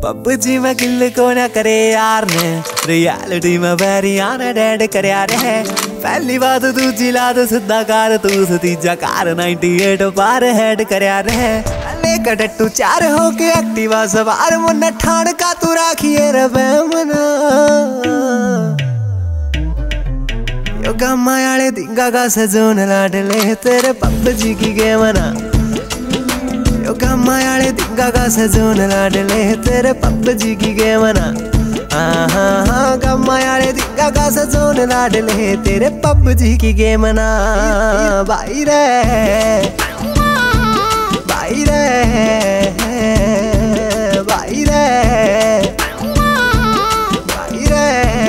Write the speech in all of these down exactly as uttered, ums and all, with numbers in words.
PUBG में किल को ना करे यार ने, रियलिटी में बैरिया ने डेड कर यार है। पहली बात दूजी लाद सिद्धा कार तू तीजा कार अट्ठानवे पार हेड कर यार है। लेकर टट्टू चार हो के एक्टिवा सवार मुन्ना ठाण का तू राखिए रबे मना। यो गम्मा याले दिंगा का सजोन लाडले तेरे पबजी की गेम ना। यो गम्मा याले दिंगा का सजोन लाडले तेरे पबजी की गेम ना। हाँ हाँ हाँ गम्मा याले दिंगा का सजोन लाडले तेरे पबजी की गेम ना। भाई रे भाई रे भाई रे भाई रे।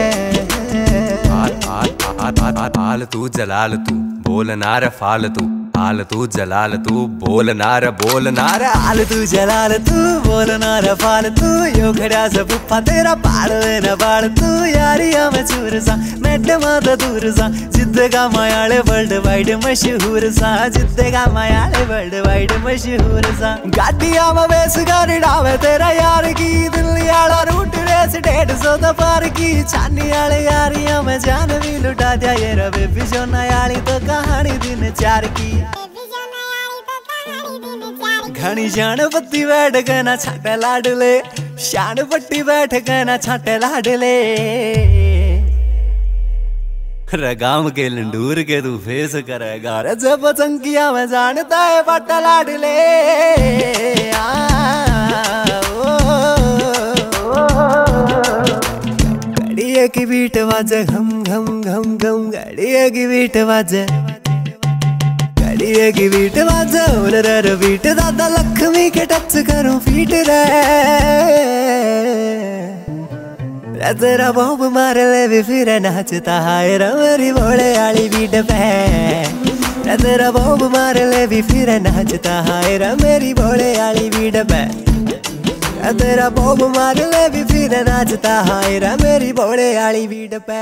हाल तू जलाल तू बोल नार फाल तू, हाल तू जलाल तू बोल नार बोल नार। हाल तू जलाल तू बोल नार फाल तू, यो खड़ा से पुप्पा तेरा पाड़ न बाड़ तू। यारिया में चूर सा मैड माता दूर सा, जिद्द का मायाले वर्ल्ड वाइड मशहूर सा, जिद्द का मायाले वर्ल्ड वाइड मशहूर सा। गाड़िया में बेस गाड़ी डावे तेरा यार की, दिल्ली आला रूट रेस डेढ़ सौ तो पार की। चांदी आले यारिया में जान भी लुटा दिया ये रबे बिजो नयाली तो कहानी दिन चार की। घनी शान पत्ती बैठ गए ना छाटे लाडले, शान पट्टी बैठ गए ना छाटे लाडले। रगाम के लंडूर के तू फेस करेगा रे जब चंकिया में जानता है पट्टा लाडले। गड़िया की बीट बाजे घम घम घम घम, गड़िया की बीट बाजे गड़िया की बीट बाजे उलर बीट दादा लक्ष्मी के टच करूं फीट रे। तेरा बॉब मार ले भी फिर नाचता है रे मेरी भोले आली बीट पे। तेरा बॉब मार ले भी फिर नाचता है रे मेरी भोले आली बीट पे। तेरा बॉब मार ले भी फिर नाचता है रे मेरी भोले आली बीट पे।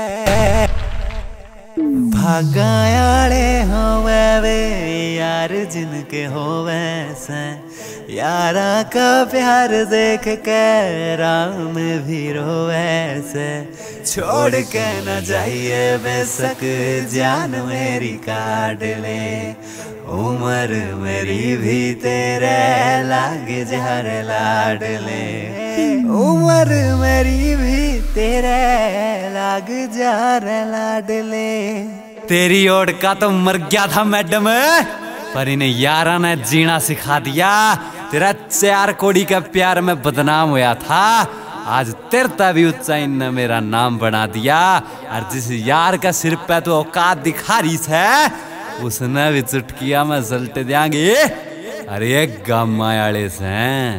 भागायाले होवे वे यार जिनके होवे से, यारा का प्यार देख के राम भी रोवे से। छोड़ के न जाइए बेशक जान मेरी काट ले, उम्र मेरी भी तेरे लाग जार लाडले। उम्र मेरी भी तेरे लाग जार लाडले। तेरी ओट का तो मर गया था मैडम, पर इन्हें यारा ने जीना सिखा दिया। तेरा चार कोड़ी का प्यार में बदनाम हुआ था, आज तेरता भी ऊंचाई ने मेरा नाम बना दिया। और जिस यार का सिर पे तो औकात दिखा रही है, उसने भी चुटकिया में सल्ट देंगे। अरे गम्मा याले से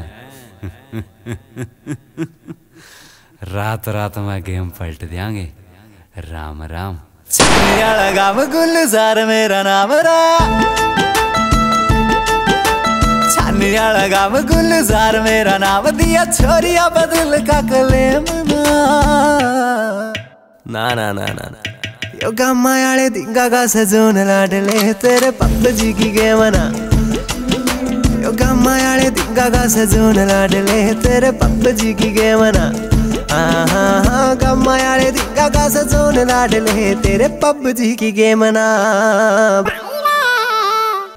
रात रात में गेम पलट देंगे। राम राम। गाम गुलजार मेरा नाम रा, छानिया गाम गुलजार मेरा नाम, दिया छोरिया बदल का कलेम ना ना ना ना ना। यो गम्मा याले दिंगा का सजोन लाडले तेरे पबजी की गेम ना। यो गम्मा याले दिंगा का सजोन लाडले तेरे पबजी की गेम ना। हाँ हाँ हाँ गम्मा याले दिंगा का सजोन लाडले तेरे पबजी की गेम ना।